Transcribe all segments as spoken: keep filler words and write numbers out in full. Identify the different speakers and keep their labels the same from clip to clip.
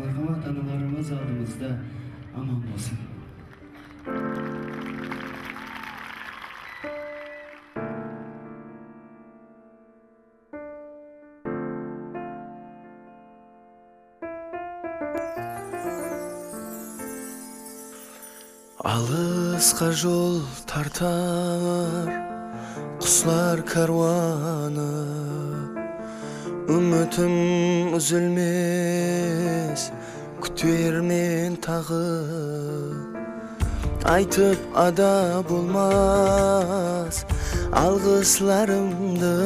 Speaker 1: мархамат аналарыбыз алдымызда аман болсын.
Speaker 2: Алысқа жол тартар құслар каруаны, үмітім үзілмес күтер мен тағы. Айтып ада болмас алғысларымды,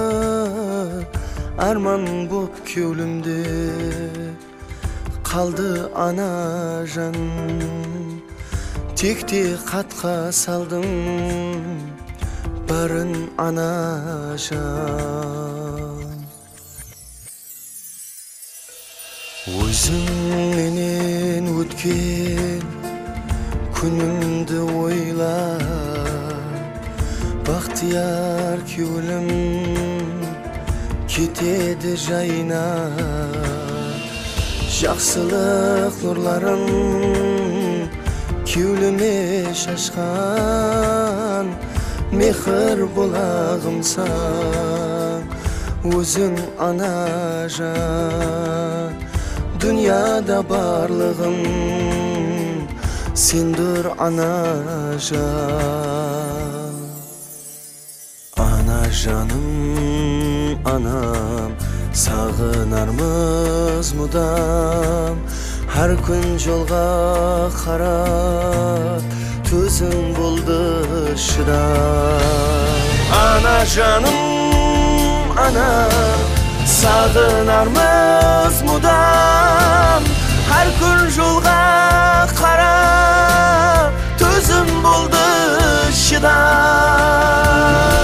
Speaker 2: арман боп кеулімде қалды ана жан. Текте қатқа салдым барын ана жан. Өзіңменен өткен күнімді ойлап, бақтияр кеулім кетеді жайнап. Жақсылық нұрларын кеуліме шашқан, мехір болағымсаң өзің ана жан. Дүнияда барлығым сендір ана жан. Ана жаным, анам, сағынармыз мұдам. Her gün жолға қарап, төзім болды шыдап. Ана жаным, анам, сағынармыз мұдам. Her gün жолға қарап, төзім болды шыдап.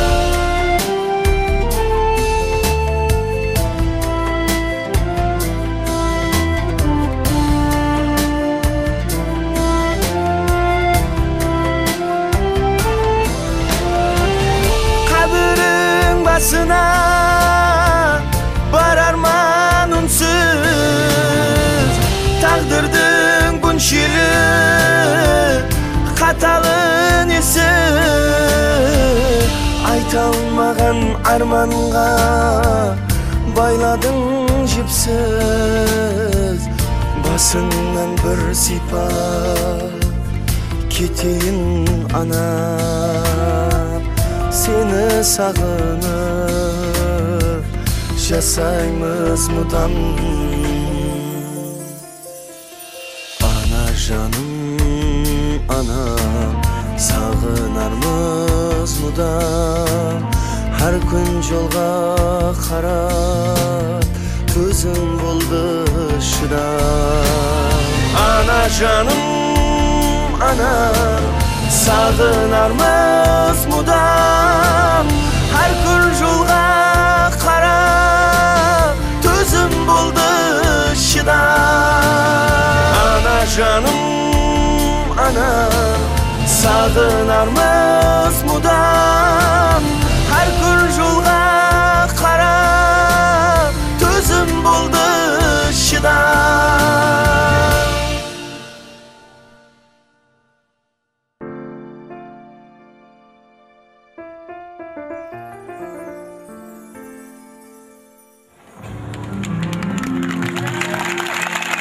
Speaker 2: Basına var arman unsuz, taqdirdin günşili qatalın esi. Aytalmağan armanға bayladың jipsiz. Basından bir sipap keteyін ana. Seni sağınıp жасаймыз мұдам. Ана жаным, анам, сағынармыз мұдам. Her gün жолға қарап, төзім болды шыдап. Ана жаным, анам, sağınarmız мұдам. Her gün жолға қарап, төзім болды шыдап. Ана жаным, анам, sağınarmız мұдам. Her gün жолға қарап, төзім болды шыдап.